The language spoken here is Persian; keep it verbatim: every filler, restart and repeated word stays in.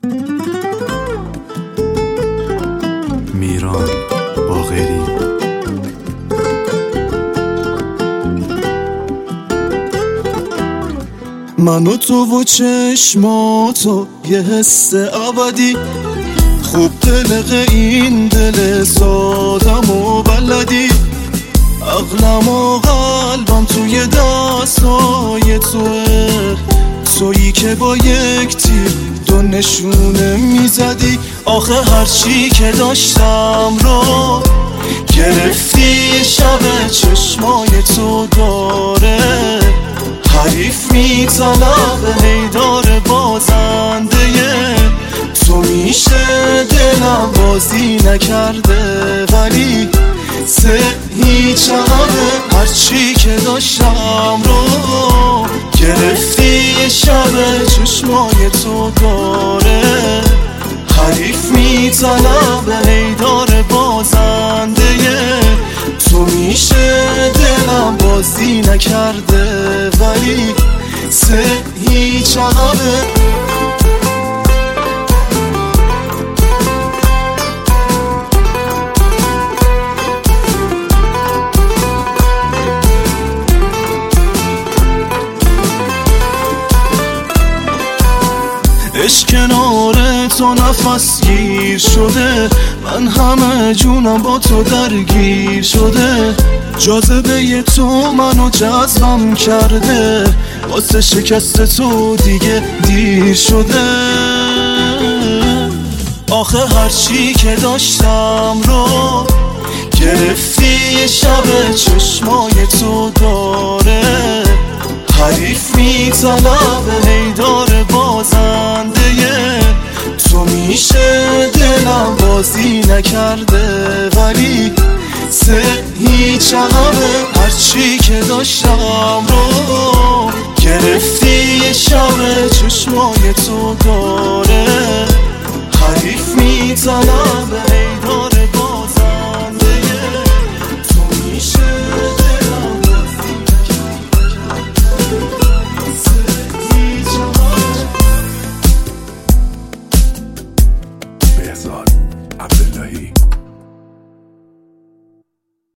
میران باقری. من و تو و چشماتو یه حس ابدی، خوب دلق این دل سادم و بلدی، عقلم و قلبم توی دستای توه، تویی که با یک تیر دو نشونه میزدی. آخه هرچی که داشتم رو گرفتی، شب چشمای تو داره حریف میطلب هیدار بازنده تو میشه. دلم بازی نکرده ولی سه هیچ عقبه، هرچی که داشتم رو گرفتی، شب چشمای تو داره حریف میطلب هیدار بازنده تو میشه. دلم بازی نکرده ولی سه هیچ عقبه. عشق کنار تو نفس گیر شده، من همه جونم با تو درگیر شده. جاذبه تو منو جذبم کرده، واسه شکست تو دیگه دیر شده. آخه هرچی که داشتم رو گرفتی، شب چشمای تو داره حریف میطلب هیدار بازنده تو میشه. دلم بازی نکرده ولی سه هیچ عقبه، هرچی که داشتم رو گرفتی، شب چشمای تو داره حریف میطلب